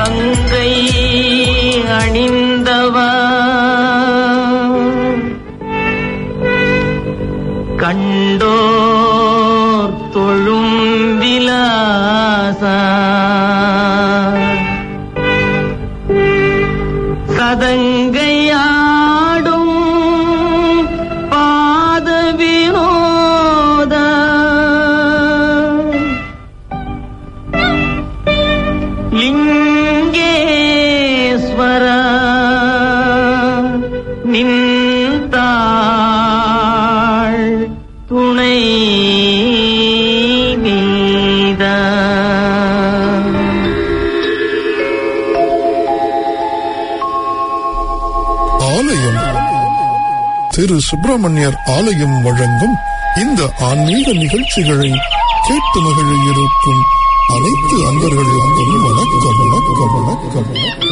கங்கை அணிந்தவா கண்டோர் தொழும் விலாசா சதங்கையாடும் பாத வினோத லிங்கேஸ்வர நின்றாள் துணை நீத. ஆலயம் திரு சுப்பிரமணியர் ஆலயம் வழங்கும் இந்த ஆன்மீக நிகழ்ச்சிகளை கேட்டு மகிழ இருக்கும் அனைத்து அன்பர்களுக்கும் வணக்கம் வணக்கம் வணக்கம்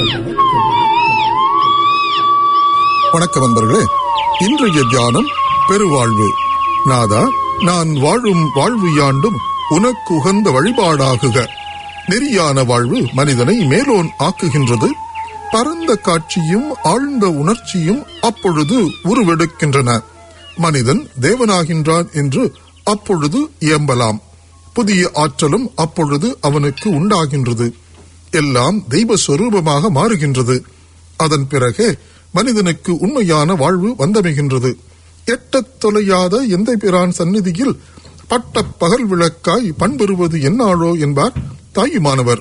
வணக்கம் அன்பர்களே. இன்றைய தியானம் பெருவாழ்வு. நாதா, நான் வாழும் வாழ்வு யாண்டும் உனக்கு உகந்த வழிபாடாகுக. நெறியான வாழ்வு மனிதனை மேலோன் ஆக்குகின்றது. பரந்த காட்சியும் ஆழ்ந்த உணர்ச்சியும் அப்பொழுது உருவெடுக்கின்றன. மனிதன் தேவனாகின்றான் என்று அப்பொழுது இயம்பலாம். புதிய ஆற்றலும் அப்பொழுது அவனுக்கு உண்டாகின்றது. எல்லாம் தெய்வ சொரூபமாக மாறுகின்றது. அதன் பிறகே மனிதனுக்கு உண்மையான வாழ்வு வந்தமைகின்றது. எட்டத் தொலையாத எந்த பிரான் சந்நிதியில் பட்ட பகல் விளக்காய் பண்பெறுவது என்னாளோ என்பார் தாயுமானவர்.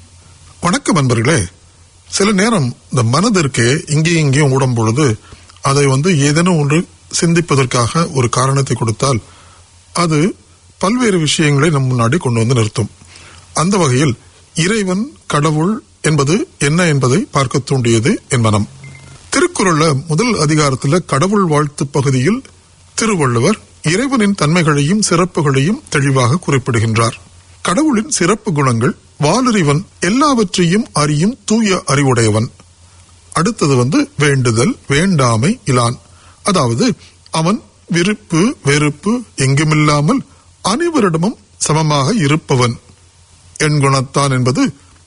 வணக்கம் அன்பர்களே. சில நேரம் இந்த மனதிற்கே இங்கேயும் இங்கேயும் ஓடும் பொழுது அதை ஏதேனும் ஒன்று சிந்திப்பதற்காக ஒரு காரணத்தை கொடுத்தால் அது பல்வேறு விஷயங்களை நம் முன்னாடி கொண்டு வந்து நிறுத்தும். அந்த வகையில் இறைவன் கடவுள் என்பது என்ன என்பதை பார்க்க தூண்டியது என் மனம். திருக்குறள்ல முதல் அதிகாரத்தில் கடவுள் வாழ்த்து பகுதியில் திருவள்ளுவர் இறைவனின் தன்மைகளையும் சிறப்புகளையும் தெளிவாக குறிப்பிடுகின்றார். கடவுளின் சிறப்பு குணங்கள்: வாலறிவன், எல்லாவற்றையும் அறியும் தூய அறிவுடையவன். அடுத்தது வேண்டுதல், வேண்டாமை இலான், அதாவது அவன் விருப்பு வெறுப்பு எங்குமில்லாமல் அனைவரிடமும் சமமாக இருப்பவன். எண்குணத்தான் என்பது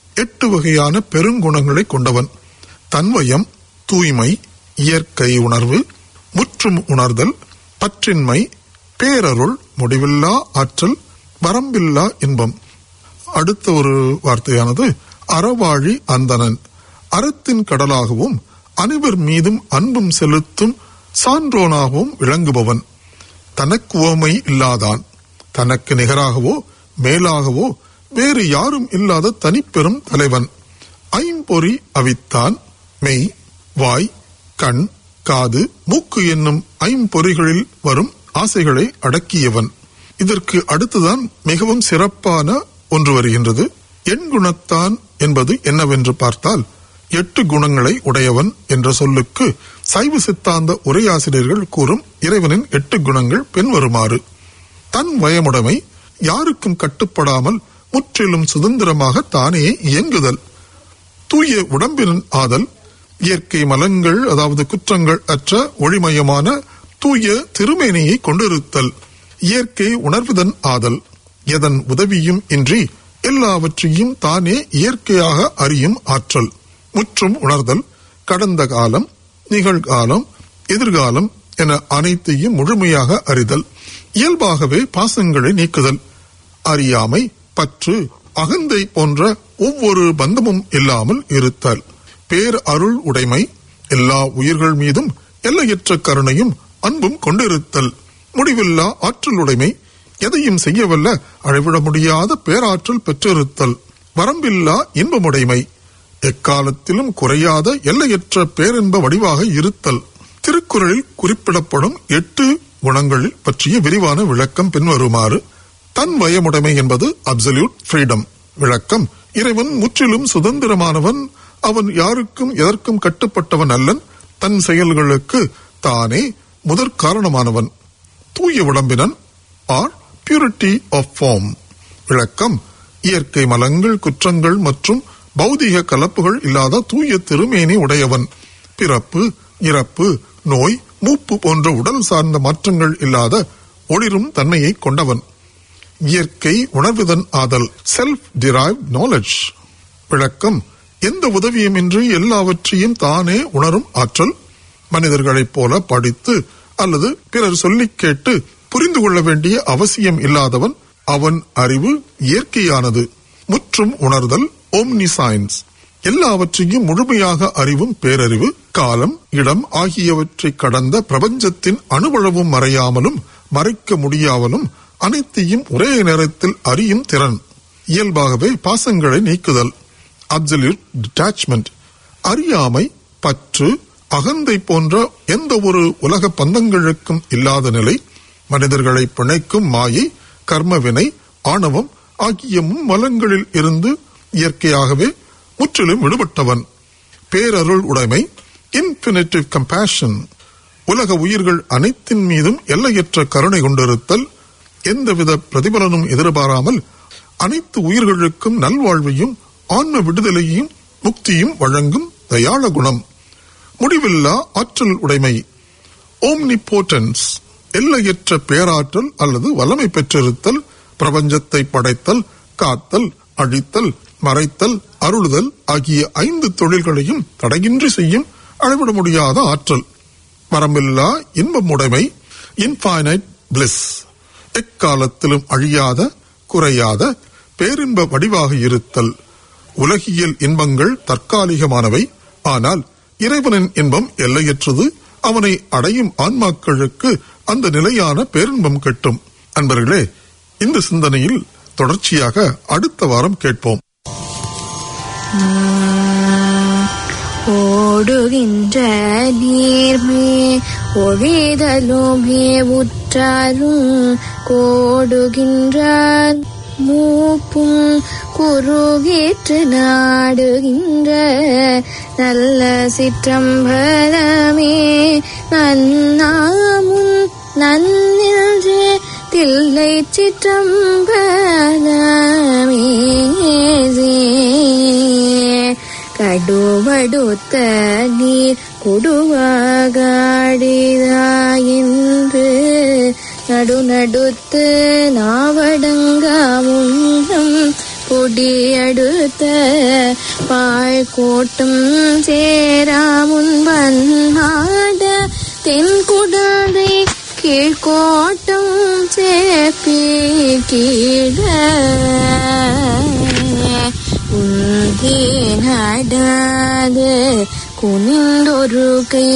8 வகையான பெருங்குணங்களை கொண்டவன். தன்வயம், தூய்மை, இயற்கை உணர்வு, முற்றும் உணர்தல், பற்றின்மை, பேரருள், முடிவில்லா ஆற்றல், வரம்பில்லா இன்பம். அடுத்த ஒரு வார்த்தையானது அறவாழி அந்தணன், அறத்தின் கடலாகவும் அனைவர் மீதும் அன்பும் செலுத்தும் சான்றோனாகவும் விளங்குபவன். தனக்கு உவமை இல்லாதான், தனக்கு நிகராகவோ மேலாகவோ வேறு யாரும் இல்லாத தனிப்பெரும் தலைவன். ஐம்பொறி அவித்தான், மெய், வாய், கண், காது, மூக்கு என்னும் ஐம்பொறிகளில் வரும் ஆசைகளை அடக்கியவன். இதற்கு அடுத்துதான் மிகவும் சிறப்பான ஒன்று வருகின்றது. எண்குணத்தான் என்பது என்னவென்று பார்த்தால் 8 குணங்களை உடையவன் என்ற சொல்லுக்கு சைவ சித்தாந்த உரையாசிரியர்கள் கூறும் இறைவனின் 8 குணங்கள் பின்வருமாறு: தன் வயமுடைமை, யாருக்கும் கட்டுப்படாமல் முற்றிலும் சுதந்திரமாக தானே இயங்குதல். தூய உடம்பின் ஆதல், இயற்கை மலங்கள் அதாவது குற்றங்கள் அற்ற ஒளிமயமான தூய திருமேனியை கொண்டிருத்தல். இயற்கை உணர்வுதன் ஆதல், எதன் உதவியும் இன்றி எல்லாவற்றையும் தானே இயற்கையாக அறியும் ஆற்றல். முற்றும் உணர்தல், கடந்த காலம், நிகழ்காலம், எதிர்காலம் என அனைத்தையும் முழுமையாக அறிதல். இயல்பாகவே பாசங்களை நீக்குதல். அறியாமை, பற்று, அகந்தை போன்ற ஒவ்வொரு பந்தமும் இல்லாமல் இருத்தல். பேர் அருள் உடைமை, எல்லா உயிர்கள் மீதும் எல்லையற்ற கருணையும் அன்பும் கொண்டிருத்தல். முடிவில்லா ஆற்றல் உடைமை, எதையும் செய்யவல்ல அளவிட முடியாத பேராற்றல் பெற்றிருத்தல். வரம்பில்லா இன்பமுடைமை, எக்காலத்திலும் குறையாத எல்லையற்ற பேரின்ப வடிவாக இருத்தல். திருக்குறளில் குறிப்பிடப்படும் 8 குணங்கள் பற்றிய விரிவான விளக்கம் பின்வருமாறு: தன் வயமுடைமை என்பது அப்சல்யூட் ஃப்ரீடம். விளக்கம்: இறைவன் முற்றிலும் சுதந்திரமானவன். அவன் யாருக்கும் எதற்கும் கட்டுப்பட்டவன் அல்லன். தன் செயல்களுக்கு தானே முதற் காரணமானவன். தூய உடம்பினன் ஆர் பியூரிட்டி ஆஃப் ஃபார்ம். விளக்கம்: இயற்கை மலங்கள், குற்றங்கள் மற்றும் பௌதிக கலப்புகள் இல்லாத தூய திருமேனி உடையவன். பிறப்பு, இறப்பு, நோய், மூப்பு போன்ற உடல் சார்ந்த மாற்றங்கள் இல்லாத ஒளிரும் தன்மையை கொண்டவன். இயற்கை உணர்வுதன் ஆதல், செல்ஃப் டிரைவ்ட் நாலேஜ். விளக்கம்: எந்த உதவியுமின்றி எல்லாவற்றையும் தானே உணரும் ஆற்றல். மனிதர்களைப் போல படித்து அல்லது பிறர் சொல்லிக் கேட்டு புரிந்து கொள்ள வேண்டிய அவசியம் இல்லாதவன். அவன் அறிவு இயற்கையானது, முற்றும் உணர்தல், ஓம்னிசைன்ஸ். எல்லாவற்றையும் முழுமையாக அறிவும் பேரறிவு. காலம், இடம் ஆகியவற்றை கடந்த பிரபஞ்சத்தின் அணுவளவும் மறையாமலும் மறைக்க முடியாமலும் அனைத்தையும் ஒரே நேரத்தில் அறியும் திறன். இயல்பாகவே பாசங்களை நீக்குதல், அப்சல்யூட் டிட்டாச்மெண்ட். அறியாமை, பற்று, அகந்தை போன்ற எந்த ஒரு உலக பந்தங்களுக்கும் இல்லாத நிலை. மனிதர்களை பிணைக்கும் மாயை, கர்மவினை, ஆணவம் ஆகிய மும்மலங்களில் இருந்து இயற்கையாகவே முற்றிலும் விடுபட்டவன். பேரருள் உடைமை, இன்ஃபினிட்டிவ் கம்பேஷன். உலக உயிர்கள் அனைத்தின் மீதும் எல்லையற்ற கருணை கொண்டிருத்தல். எந்தவித பிரதிபலனும் எதிர்பாராமல் அனைத்து உயிர்களுக்கும் நல்வாழ்வையும் ஆன்ம விடுதலையையும் முக்தியும் வழங்கும் தயாள குணம். முடிவில்லா ஆற்றல் உடைமை, ஓம்னிபோட்டன்ஸ். எல்லையற்ற பேராற்றல் அல்லது வல்லமை பெற்றிருத்தல். பிரபஞ்சத்தை படைத்தல், காத்தல், அழித்தல், மறைத்தல், அருளுதல் ஆகிய 5 தொழில்களையும் தடையின்றி செய்யும் அளவிட முடியாத ஆற்றல். வரம்பில்லா இன்பம் உடைமை, இன்ஃபைனைட் பிளிஸ். எக்காலத்திலும் அழியாத, குறையாத பேரின்ப வடிவாக இருத்தல். உலகியல் இன்பங்கள் தற்காலிகமானவை, ஆனால் இறைவனின் இன்பம் எல்லையற்றது. அவனை அடையும் ஆன்மாக்களுக்கு அந்த நிலையான பேரின்பம் கிட்டும். அன்பர்களே, இந்த சிந்தனையில் தொடர்ச்சியாக அடுத்த வாரம் கேட்போம். ஓடுகின்ற நீர்மே ஒழிதலுமே உற்றாரும் கோடுகின்ற மூப்பும் குறுகேற்று நாடுகின்ற நல்ல சிற்றம்பலமே நன்னாமுன் நன்னின்று தில்லை சிற்றம்பலமே கடுவடுத்த நீர் கொடுவாகாடிதாயென்று நடுநடுத்து நாவடங்காமுன்னம் பொடியடுத்த பாழ் கோட்டம் சேராமுன் பன்னாட தென்குடரை கீழ்கோட்டம் சேப்பி கீழ உந்தி நடாது குனிந்தொரு கை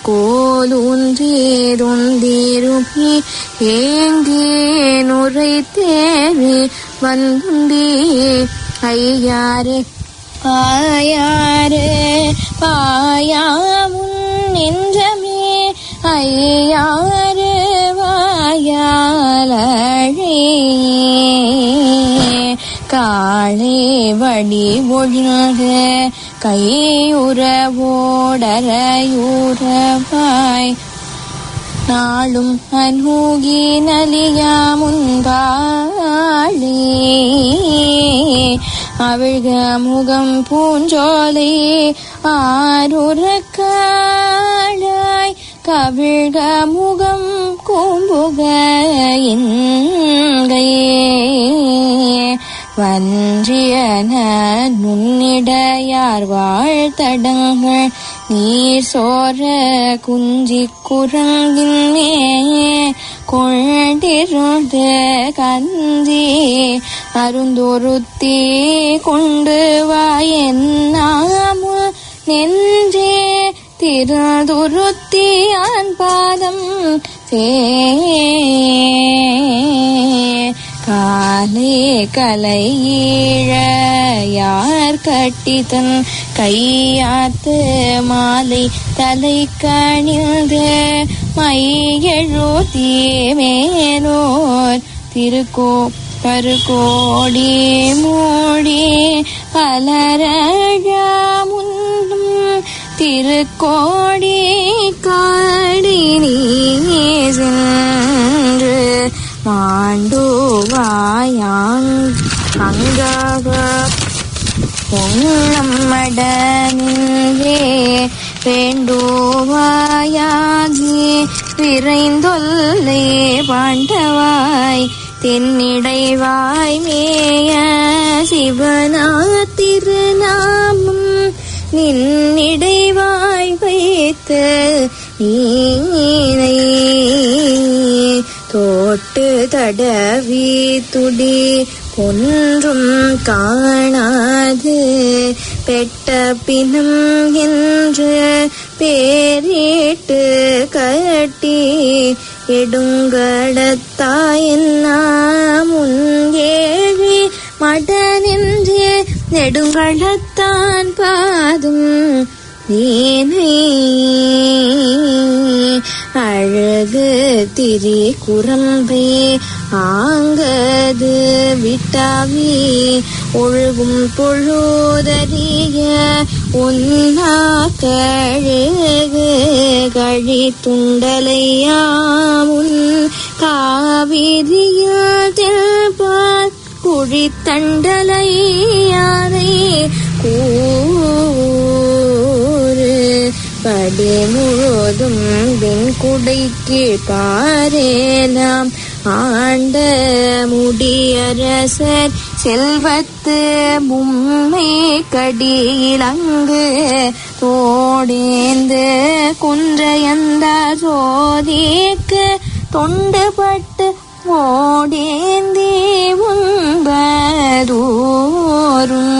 கோலூன்றீருந்தீருமி ஏங்கே நுரை தேவி வந்துந்தி ஐயாரே பாயாரே பாயாமுன் நின்றமே ஐயாரே வாயாளே காளே வடி ஒழிந்த கையுறவோடரையுறவாய் நாளும் அனுகி நலியாமுன்பாளே அவிழ்க முகம் பூஞ்சோலை ஆருறக்காளாய் கவிழ்க முகம் கூம்புக இன்கையே வன்றியன நுண்ணிடையார் வாழ்த்தடங்கள் நீர் சோர குஞ்சி குரங்கின்னே கொண்டிருந்த கஞ்சி அருந்தொருத்தி கொண்டு வாயென்னாமு நெஞ்சே திருதுருத்தி ஆன் பாதம் சே காலே கலை ஈழ யார் கட்டித்தன் கையாத்து மாலை தலை கணிந்த மையெழுதி மேலோர் திருக்கோ பருகோடி மூடி பலரழமுன்னும் திருக்கோடி காடி நீ சென்று மாண்டுவாயாங் அங்காக பொன்னம்மடனின்றே வேண்டுவாயாகி விரைந்தொல்லை பாண்டவாய் தென்னிடைவாய் மேய சிவனா திருநாமம் நின்னிடைவாய் வைத்த நீனை தோட்டு தடவி துடி ஒன்றும் காணாது பெட்ட பிணம் என்று பேரிட்டு கட்டி எடுங்கடத்தாயெல்லாம் முன்கேழி மடனின்று நெடுங்களத்தான் பாதும் நீனை அழகு திரி குரம்பே ஆங்கது விட்டாவி ஒழுகும் பொழுதறிய உன்னா கழுகு கழி துண்டலையாமுன் காவிரியில் தெல்பார் குழித்தண்டலையாரை கூறு படி முழுதும் வெண்குடைக்கு பாரேலாம் ஆண்ட முடியரசர் செல்வத்து மும்மை கடியிலங்கு தோடேந்து குன்றையந்த சோதிக்கு தொண்டுபட்டு ஓடேந்தி உண்பதோறும்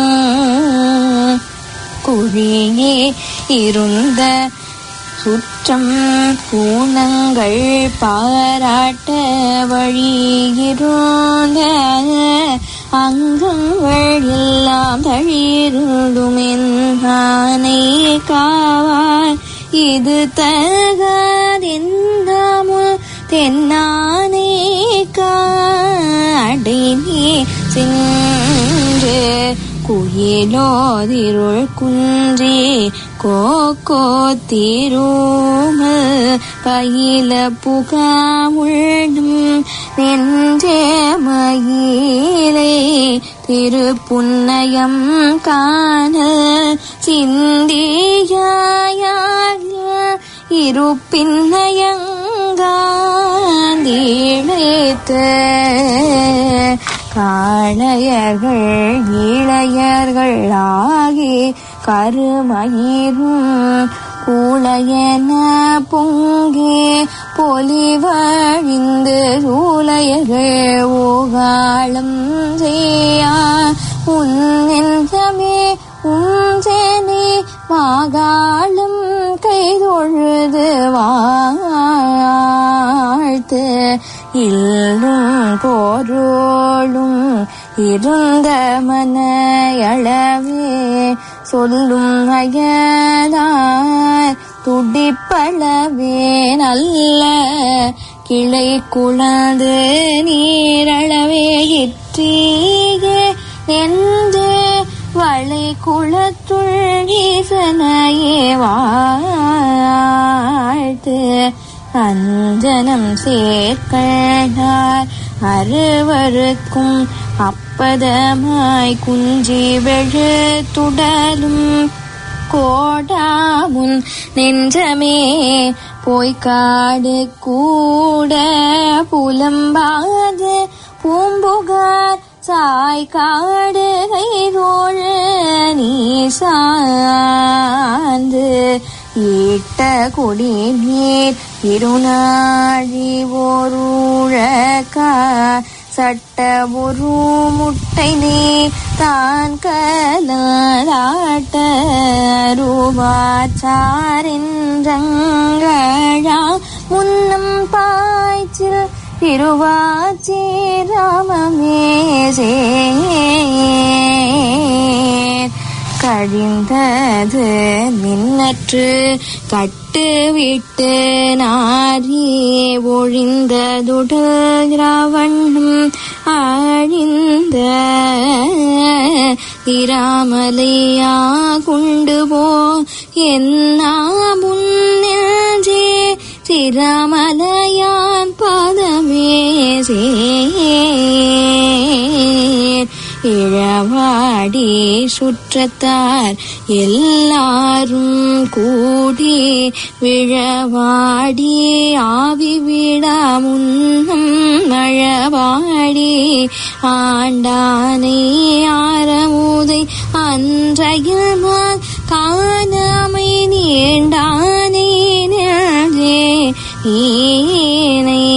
குழியே இருந்த சுற்றம் பூணங்கள் பாராட்ட வழியிருந்த அங்கங்கள் எல்லாம் தழிருடுமென்னானை காவாய் இது தகாதெந்தாமு தென்னானே காடைனே சென்று குயிலோதிருள் குன்றி கோக்கோ தீரூம பயில புகாமுள்ளும் நெஞ்சே மயிலை திருப்புன்னயம் காண சிந்தியாயார் இருப்பின்னயங்காந்திழைத்த காளையர்கள் இளையர்கள் ஆகி கருமயிரும் கூளையன பொங்கே பொலிவழிந்து சூளையர்கள் ஊகாளம் செய்யா உன்னெஞ்சமே உஞ்சேனே மாகாளம் கைதொழுது வாழ்த்து இல்லும் பொருளும் இருந்த மனையளவே சொல்லும் அயலார் துடிப்பளவே நல்ல கிளை குழந்து நீரளவே இற்றீகே என்று வளை குளத்துள் ஈசனையே வாழ்த்து அஞ்சனம் சேர்க்கிறார் அறுவருக்கும் அப்பதமாய் குஞ்சி வெழுத்துடலும் கோடாமுன் நெஞ்சமே போய்காடு கூட புலம்பாது பூம்புகார் சாய்காடு கைதோழ நீ சார்ந்து ஈட்ட கொடி நீர் இருநாழி ஒருழக்கா சட்ட ஒரு முட்டை நீர் தான் கலாட்ட ரூபாச்சாரின்றங்களா முன்னம் பாய்ச்சில் திருவாச்சிராமமேசே கழிந்தது மின்னற்று கட்டு விட்டு நாரி ஒழிந்ததுடல் ராவண்ணும் ஆழிந்த இராமலையா கொண்டு போ என்னா முன்னே சிராமலையான் பாதமே சே இழவாடி சுற்றத்தார் எல்லாரும் கூடி விழவாடி ஆவி விழா முன்னம் மழவாடி ஆண்டானை ஆரமுதை அன்றையில் காணாமை நீண்டானே நெஞ்சே ஈனை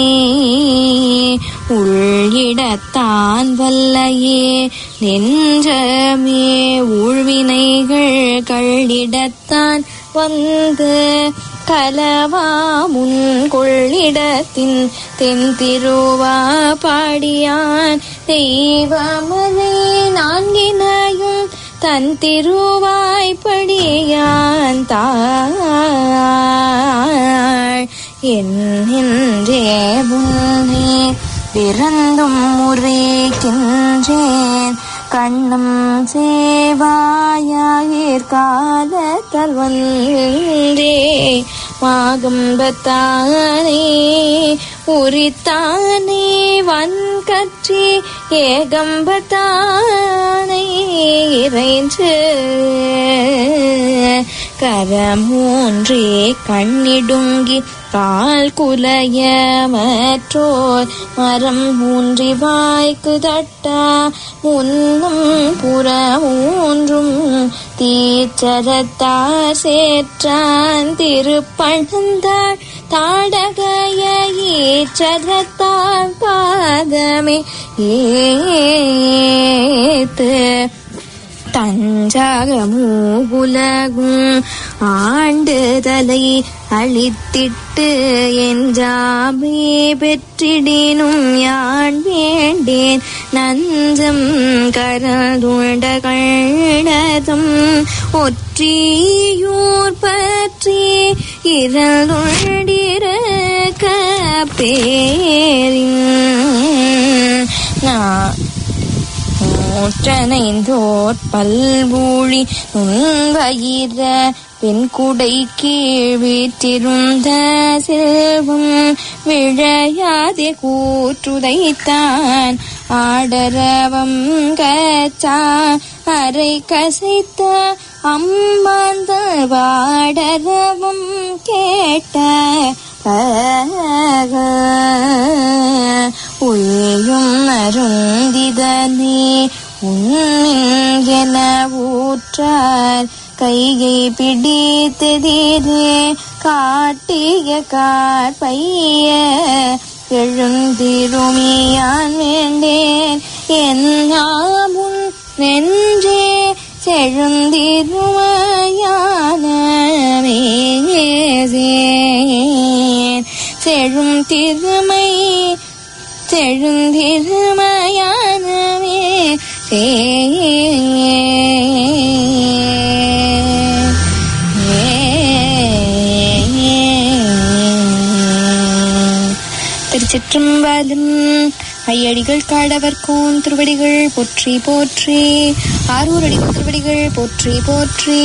உள்ளிடத்தான் வல்லையே நெஞ்சமே ஊழ்வினைகள் கள்ளிடத்தான் வந்து கலவா முன் கொள்ளிடத்தின் தென் திருவா பாடியான் தெய்வமலை நான்கினையும் தன் திருவாய்ப்படியான் தாள் என்னே புன்னே பிறந்தும் முறைக்கின்றேன் கண்ணும் சேவாயிற்காலத்தல் வந்தே மாகம்பத்தானே உரித்தானே வன்கற்றி ஏகம்பத்தானே இறைஞ்சு கரமூன்றே கண்ணிடுங்கி கால் குலைய மற்றோர் மரம் ஊன்றி வாய்க்கு தட்டா முன்னும் புறமூன்றும் தீச்சரத்தார் சேற்றான் திருப்பழந்தாள் தாடகைய ஈச்சரத்தார் பாதமே ஏத்து தஞ்சாக மூவுலகும் ஆண்டுதலை அழித்திட்டு என்றாமே பெற்றிடினும் யான் வேண்டேன் நஞ்சம் கரதுண்ட கண்ணதும் ஒற்றியூர் பற்றி இரண்டுண்டிருக்க பேரின் நூற்றனைந்தோர் பல்வூழி நுண்வயிர பெண்குடை கீழ் வீற்றிருந்த செல்வம் விழையாதே கூற்றுதைத்தான் ஆடரவம் கச்சா அரை கசைத்த அம்மாந்த வாடரவம் கேட்ட உயும் அருந்திதனே உன்னின் ஊற்றார் கையை பிடித்ததிரே காட்டிய காற்பைய எழுந்திருமியான் வேண்டேன் என்னாமுன் நெஞ்சே செழுந்திருமையானே செழும் திருமை செழுந்திருமையானவே திருச்சிற்றம்பலம். ஐயடிகள் காடவர்கோன் திருவடிகள் போற்றி போற்றி. ஆரூர் அடிகள் திருவடிகள் போற்றி போற்றி.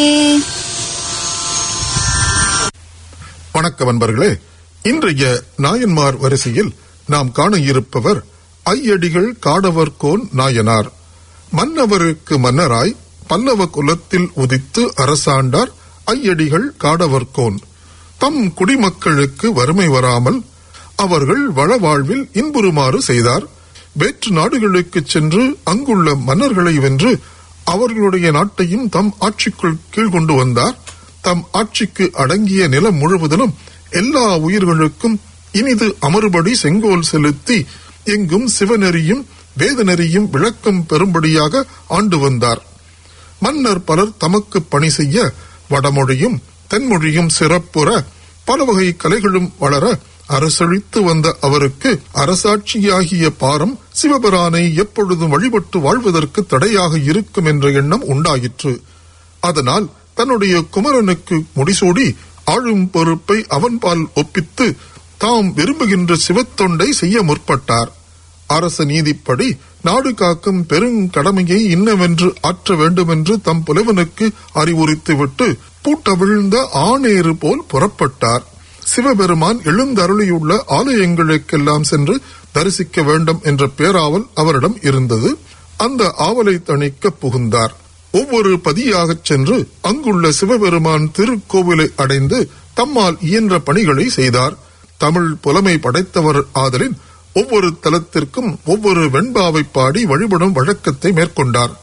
வணக்கம் அன்பர்களே. இன்றைய நாயன்மார் வரிசையில் நாம் காண இருப்பவர் ஐயடிகள் காடவர்கோன் நாயனார். மன்னவருக்கு மன்னராய் பல்லவ குலத்தில் உதித்து அரசாண்டார் ஐயடிகள் காடவர்கோன். தம் குடிமக்களுக்கு வறுமை வராமல் அவர்கள் வளவாழ்வில் இன்புறுமாறு செய்தார். வேற்று நாடுகளுக்கு சென்று அங்குள்ள மன்னர்களை வென்று அவர்களுடைய நாட்டையும் தம் ஆட்சிக்குள் கீழ் கொண்டு வந்தார். தம் ஆட்சிக்கு அடங்கிய நிலம் முழுவதிலும் எல்லா உயிர்களுக்கும் இனிது அமறுபடி செங்கோல் செலுத்தி எங்கும் சிவநெறியும் வேதநெறியும் விளக்கம் பெறும்படியாக ஆண்டு வந்தார். மன்னர் பலர் தமக்கு பணி செய்ய வடமொழியும் தென்மொழியும் சிறப்புற பல வகை கலைகளும் வளர அரசழித்து வந்த அவருக்கு அரசாட்சியாகிய பாரம் சிவபிரானை எப்பொழுதும் வழிபட்டு வாழ்வதற்கு தடையாக இருக்கும் என்ற எண்ணம் உண்டாயிற்று. அதனால் தன்னுடைய குமரனுக்கு முடிசூடி ஆளும் பொறுப்பை அவன்பால் ஒப்பித்து தாம் விரும்புகின்ற சிவத்தொண்டை செய்ய முற்பட்டார். அரச நீதிப்படி நாடு காக்கும் பெருங்கடமையை இன்னவென்று ஆற்ற வேண்டுமென்று தம் புலவனுக்கு அறிவுறுத்திவிட்டு பூட்டவிழ்ந்த ஆணேறு போல் புறப்பட்டார். சிவபெருமான் எழுந்தருளியுள்ள ஆலயங்களுக்கெல்லாம் சென்று தரிசிக்க வேண்டும் என்ற பேராவல் அவரிடம் இருந்தது. அந்த ஆவலை தணிக்க புகுந்தார். ஒவ்வொரு பதியாகச் சென்று அங்குள்ள சிவபெருமான் திருக்கோவிலை அடைந்து தம்மால் இயன்ற பணிகளை செய்தார். தமிழ் புலமை படைத்தவர் ஆதலின் ஒவ்வொரு தலத்திற்கும் ஒவ்வொரு வெண்பாவை பாடி வழிபடும் வழக்கத்தை மேற்கொண்டார்.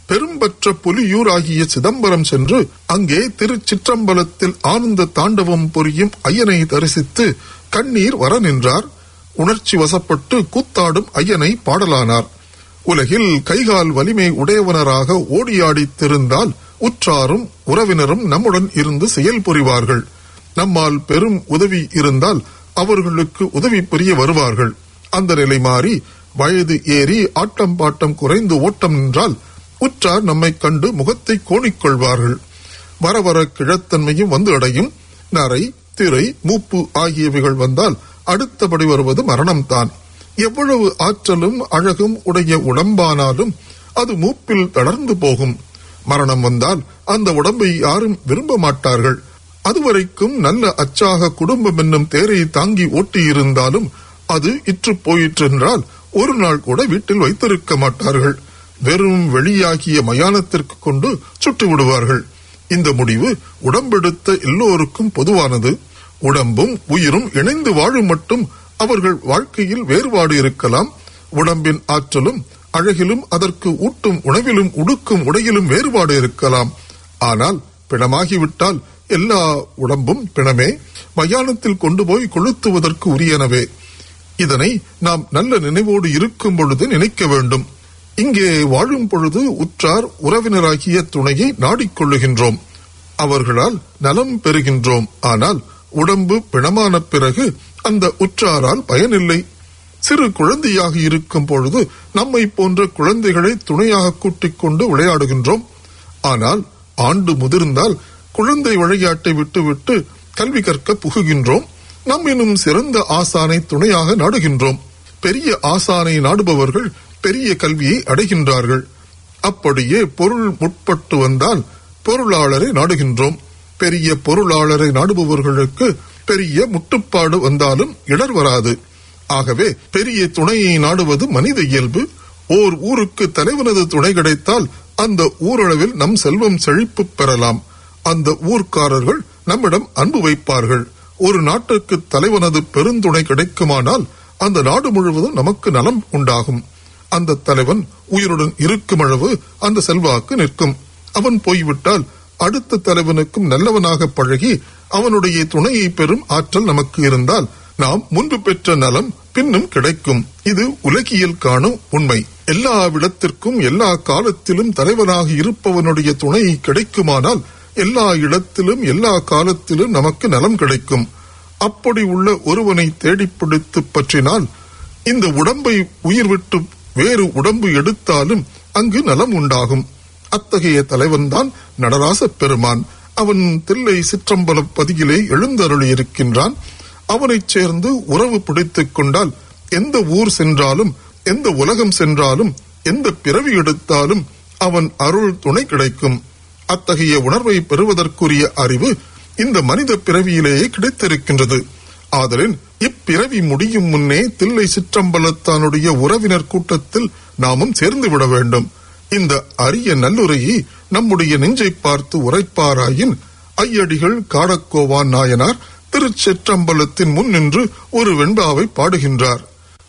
பெரும்பற்ற புலியூர் ஆகிய சிதம்பரம் சென்று அங்கே திருச்சிற்றம்பலத்தில் ஆனந்த தாண்டவம் புரியும் ஐயனை தரிசித்து கண்ணீர் வர நின்றார். உணர்ச்சி வசப்பட்டு கூத்தாடும் ஐயனை பாடலானார். உலகில் கைகால் வலிமை உடையவனராக ஓடியாடித் திருந்தால் உற்றாரும் உறவினரும் நம்முடன் இருந்து செயல் புரிவார்கள். நம்மால் பெரும் உதவி இருந்தால் அவர்களுக்கு உதவி புரிய வருவார்கள். அந்த நிலை மாறி வயது ஏறி ஆட்டம் பாட்டம் குறைந்து ஓட்டம் நின்றால் உற்றார் நம்மை கண்டு முகத்தை கோணிக்கொள்வார்கள். வர வர கிழத்தன்மையும் வந்து அடையும். நரை, திரை, மூப்பு ஆகியவைகள் வந்தால் அடுத்தபடி வருவது மரணம்தான். எவ்வளவு ஆற்றலும் அழகும் உடைய உடம்பானாலும் அது மூப்பில் தளர்ந்து போகும். மரணம் வந்தால் அந்த உடம்பை யாரும் விரும்ப மாட்டார்கள். அதுவரைக்கும் நல்ல அச்சாக குடும்பம் என்னும் தேரை தாங்கி ஓட்டியிருந்தாலும் அது இற்று போயிற்றென்றால் ஒரு நாள் கூட வீட்டில் வைத்திருக்க மாட்டார்கள். வெறும் வெளியாகிய மயானத்திற்கு கொண்டு சுட்டு விடுவார்கள். இந்த முடிவு உடம்பெடுத்த எல்லோருக்கும் பொதுவானது. உடம்பும் உயிரும் இணைந்து வாழும் மட்டும் அவர்கள் வாழ்க்கையில் வேறுபாடு இருக்கலாம். உடம்பின் ஆற்றலும் அழகிலும் அதற்கு ஊட்டும் உணவிலும் உடுக்கும் உடையிலும் வேறுபாடு இருக்கலாம். ஆனால் பிணமாகிவிட்டால் எல்லா உடம்பும் பிணமே, மயானத்தில் கொண்டு போய் கொளுத்துவதற்கு உரியனவே. இதனை நாம் நல்ல நினைவோடு இருக்கும் பொழுது நினைக்க வேண்டும். இங்கே வாழும் பொழுது உற்றார் உறவினராகிய துணையை நாடிக்கொள்ளுகின்றோம். அவர்களால் நலம் பெறுகின்றோம். ஆனால் உடம்பு பிணமான பிறகு அந்த உற்றாரால் பயனில்லை. சிறு குழந்தையாக இருக்கும் பொழுது நம்மை போன்ற குழந்தைகளை துணையாக கூட்டிக் கொண்டு விளையாடுகின்றோம். ஆனால் ஆண்டு முதிர்ந்தால் குழந்தை விளையாட்டை விட்டுவிட்டு கல்வி கற்க புகுகின்றோம். நம்மினும் சிறந்த ஆசானை துணையாக நாடுகின்றோம். பெரிய ஆசானை நாடுபவர்கள் பெரிய கல்வியை அடைகின்றார்கள். அப்படியே பொருள் முற்பட்டு வந்தால் பொருளாளரை நாடுகின்றோம். பெரிய பொருளாளரை நாடுபவர்களுக்கு பெரிய முட்டுப்பாடு வந்தாலும் இடர் வராது. ஆகவே பெரிய துணையை நாடுவது மனித இயல்பு. ஓர் ஊருக்கு தலைவனது துணை கிடைத்தால் அந்த ஊரளவில் நம் செல்வம் செழிப்பு பெறலாம். அந்த ஊர்க்காரர்கள் நம்மிடம் அன்பு வைப்பார்கள். ஒரு நாட்டுக்கு தலைவனது பெருந்துணை கிடைக்குமானால் அந்த நாடு முழுவதும் நமக்கு நலம் உண்டாகும். அந்த தலைவன் உயிருடன் இருக்கும் அளவு அந்த செல்வாக்கு நிற்கும். அவன் போய்விட்டால் அடுத்த தலைவனுக்கும் நல்லவனாக பழகி அவனுடைய துணையை பெறும் ஆற்றல் நமக்கு இருந்தால் நாம் முன்பு பெற்ற நலம் பின்னும் கிடைக்கும். இது உலகியல் காணும் உண்மை. எல்லா இடத்திற்கும் எல்லா காலத்திலும் தலைவனாக இருப்பவனுடைய துணை கிடைக்குமானால் எல்லா இடத்திலும் எல்லா காலத்திலும் நமக்கு நலம் கிடைக்கும். அப்படி உள்ள ஒருவனை தேடிப்பிடித்து பற்றினால் இந்த உடம்பை உயிர் விட்டு வேறு உடம்பு எடுத்தாலும் அங்கு நலம் உண்டாகும். அத்தகைய தலைவன்தான் நடராச பெருமான். அவன் தில்லை சிற்றம்பலம் பதியிலே எழுந்தருளியிருக்கின்றான். அவனைச் சேர்ந்து உறவு பிடித்துக் கொண்டால் எந்த ஊர் சென்றாலும் எந்த உலகம் சென்றாலும் எந்த பிறவி எடுத்தாலும் அவன் அருள் துணை கிடைக்கும். அத்தகைய உணர்வை பெறுவதற்குரிய அறிவு இந்த மனித பிறவியிலேயே கிடைத்திருக்கின்றது. ஆதலின் இப்பிறவி முடியும் முன்னே தில்லை சிற்றம்பலத்தானுடைய உறவினர் கூட்டத்தில் நாமும் சேர்ந்து விட வேண்டும். இந்த அரிய நல்லுரையை நம்முடைய நெஞ்சை பார்த்து உரைப்பாராயின் ஐயடிகள் காடக்கோவான் நாயனார் திருச்சிற்றம்பலத்தின் முன் நின்று ஒரு வெண்பாவை பாடுகின்றார்.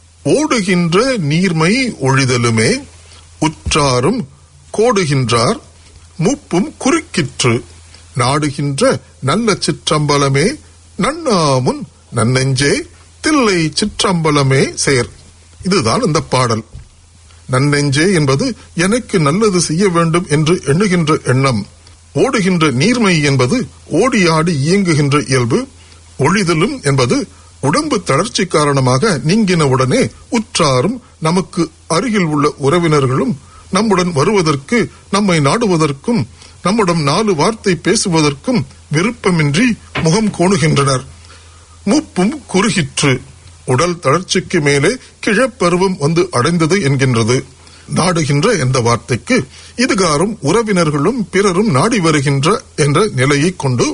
ஓடுகின்ற நீர்மை ஒழிதலுமே உற்றாரும் கோடுகின்றார் மூப்பும் குறுக்கிற்று நாடுகின்ற நல்ல சிற்றம்பலமே நன்னாமுன் நன்னெஞ்சே தில்லை சிற்றம்பலமே சேர். இதுதான் இந்த பாடல். நன்னெஞ்சே என்பது எனக்கு நல்லது செய்ய வேண்டும் என்று எண்ணுகின்ற எண்ணம். ஓடுகின்ற நீர்மை என்பது ஓடியாடி இயங்குகின்ற இயல்பு. ஒழிதலும் என்பது உடம்பு தளர்ச்சி காரணமாக நீங்கினவுடனே உற்றாரும் நமக்கு அருகில் உள்ள உறவினர்களும் நம்முடன் வருவதற்கு நம்மை நாடுவதற்கும் நம்முடன் 4 வார்த்தை பேசுவதற்கும் விருப்பமின்றி முகம் கோணுகின்றனர். மூப்பும் குறுகிற்று. உடல் தளர்ச்சிக்கு மேலே கிழப்பருவம் வந்து அடைந்தது என்கின்றது. நாடுகின்ற என்ற வார்த்தைக்கு இதுகாரும் உறவினர்களும் பிறரும் நாடி வருகின்ற என்ற நிலையை கொண்டு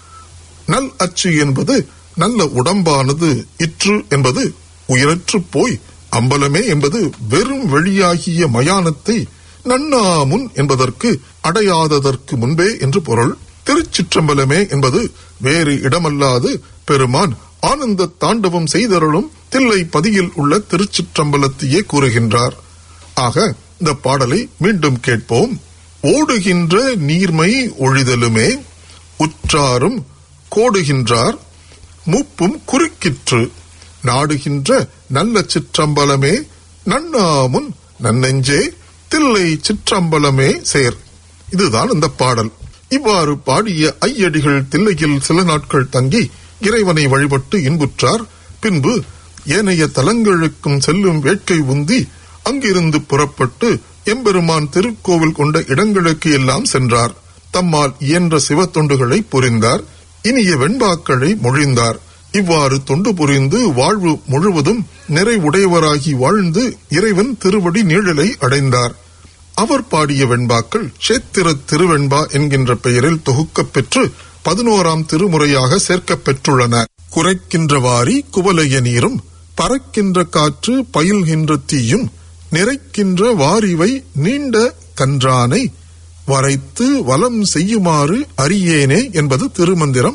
நல் அச்சு என்பது நல்ல உடம்பானது, இற்று என்பது உயிரற்று போய் அம்பலமே என்பது வெறும் வெளியாகிய மயானத்தை நன்னாமுன் என்பதற்கு அடையாததற்கு முன்பே என்று பொருள். திருச்சிற்றம்பலமே என்பது வேறு இடமல்லாது பெருமான் ஆனந்த தாண்டவம் செய்தருளும் தில்லை பதியில் உள்ள திருச்சிற்றம்பலத்தையே கூறுகின்றார். ஆக இந்த பாடலை மீண்டும் கேட்போம். ஓடுகின்ற நீர்மை ஒழிதலுமே உற்றாரும் கோடுகின்றார் மூப்பும் குறுக்கிற்று நாடுகின்ற நல்ல சிற்றம்பலமே நன்னாமுன் நன்னெஞ்சே தில்லை சிற்றம்பலமே சேர். இதுதான் அந்த பாடல். இவ்வாறு பாடிய ஐயடிகள் தில்லையில் சில நாட்கள் தங்கி இறைவனை வழிபட்டு இன்புற்றார். பின்பு ஏனைய தலங்களுக்கும் செல்லும் வேட்கை உந்தி அங்கிருந்து புறப்பட்டு எம்பெருமான் திருக்கோவில் கொண்ட இடங்களுக்கு எல்லாம் சென்றார். தம்மால் இயன்ற சிவத்தொண்டுகளை புரிந்தார். இனிய வெண்பாக்களை மொழிந்தார். இவ்வாறு தொண்டு புரிந்து வாழ்வு முழுவதும் நிறைவுடையவராகி வாழ்ந்து இறைவன் திருவடி நீழலை அடைந்தார். அவர் பாடிய வெண்பாக்கள் சேத்திர திருவெண்பா என்கின்ற பெயரில் தொகுக்கப் பெற்று 11ஆம் திருமுறையாக சேர்க்கப் பெற்றுள்ளன. குறைக்கின்ற வாரி குவலைய நீரும் பறக்கின்ற காற்று பயில்கின்ற தீயும் நிறைக்கின்ற வாரிவை நீண்ட கன்றானை வரைத்து வலம் செய்யுமாறு அறியேனே என்பது திருமந்திரம்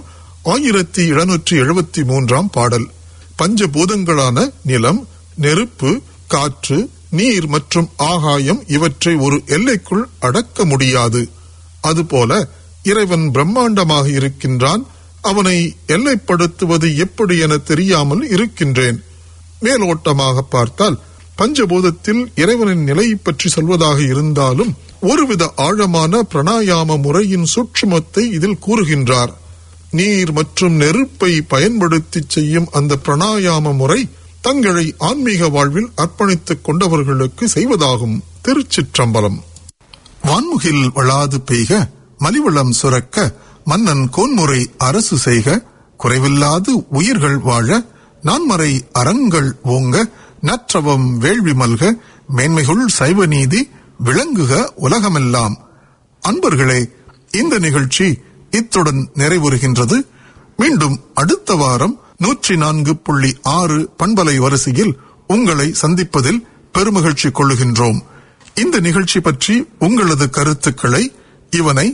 1773ஆம் பாடல். பஞ்சபூதங்களான நிலம், நெருப்பு, காற்று, நீர் மற்றும் ஆகாயம் இவற்றை ஒரு எல்லைக்குள் அடக்க முடியாது. அதுபோல இறைவன் பிரம்மாண்டமாக இருக்கின்றான். அவனை எல்லைப்படுத்துவது எப்படி என தெரியாமல் இருக்கின்றேன். மேலோட்டமாக பார்த்தால் பஞ்சபூதத்தில் இறைவனின் நிலை பற்றி சொல்வதாக இருந்தாலும் ஒருவித ஆழமான பிராணாயாம முறையின் சூட்சுமத்தை இதில் கூறுகின்றார். நீர் மற்றும் நெருப்பை பயன்படுத்தி செய்யும் அந்த பிராணாயாம முறை தங்களை ஆன்மீக வாழ்வில் அர்ப்பணித்துக் கொண்டவர்களுக்கு செய்வதாகும். திருச்சிற்றம்பலம். வான்முகில் வளாது பெய்க மலிவளம் சுரக்க மன்னன் கோன்முறை அரசு செய்க குறைவில்லாது உயிர்கள் வாழ நான்மறை அறங்கள் ஓங்க நற்றவம் வேள்வி மல்க மேன்மைகுள் சைவ நீதி விளங்குக உலகமெல்லாம். அன்பர்களே, இந்த நிகழ்ச்சி இத்துடன் நிறைவுறுகின்றது. மீண்டும் அடுத்த வாரம் 104.6 பண்பலை வரிசையில் உங்களை சந்திப்பதில் பெருமகிழ்ச்சி கொள்ளுகின்றோம். இந்த நிகழ்ச்சி பற்றி உங்களது கருத்துக்களை இவனை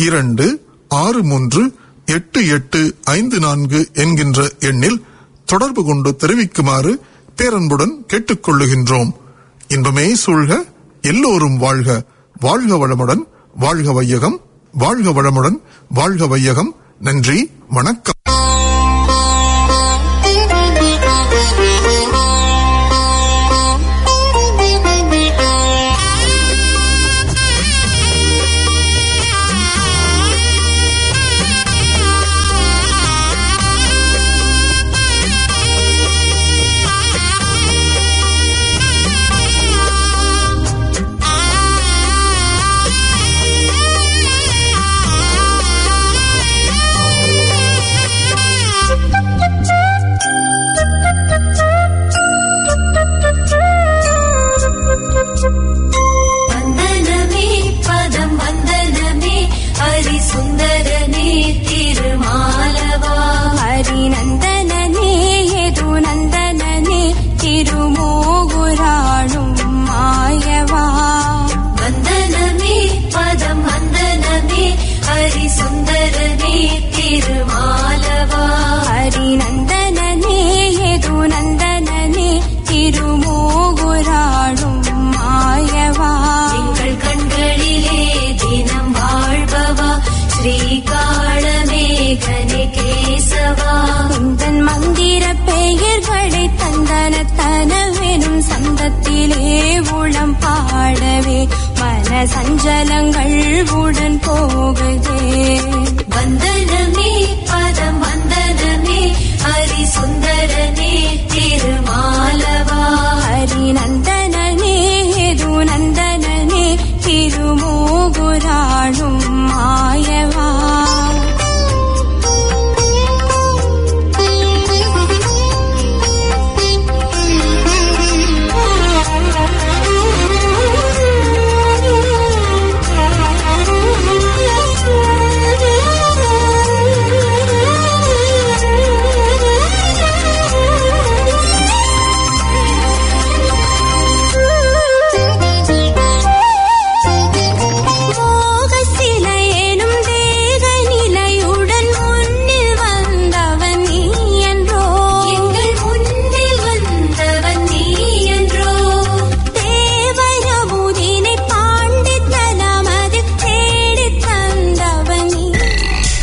26638854 என்கின்ற எண்ணில் தொடர்பு கொண்டு தெரிவிக்குமாறு பேரன்புடன் கேட்டுக்கொள்ளுகின்றோம். இன்பமே சூழ்க, எல்லோரும் வாழ்க. வாழ்க வளமுடன், வாழ்க வையகம். வாழ்க வளமுடன், வாழ்க வையகம். நன்றி, வணக்கம். சஞ்சலங்கள் உடன் போகுதே.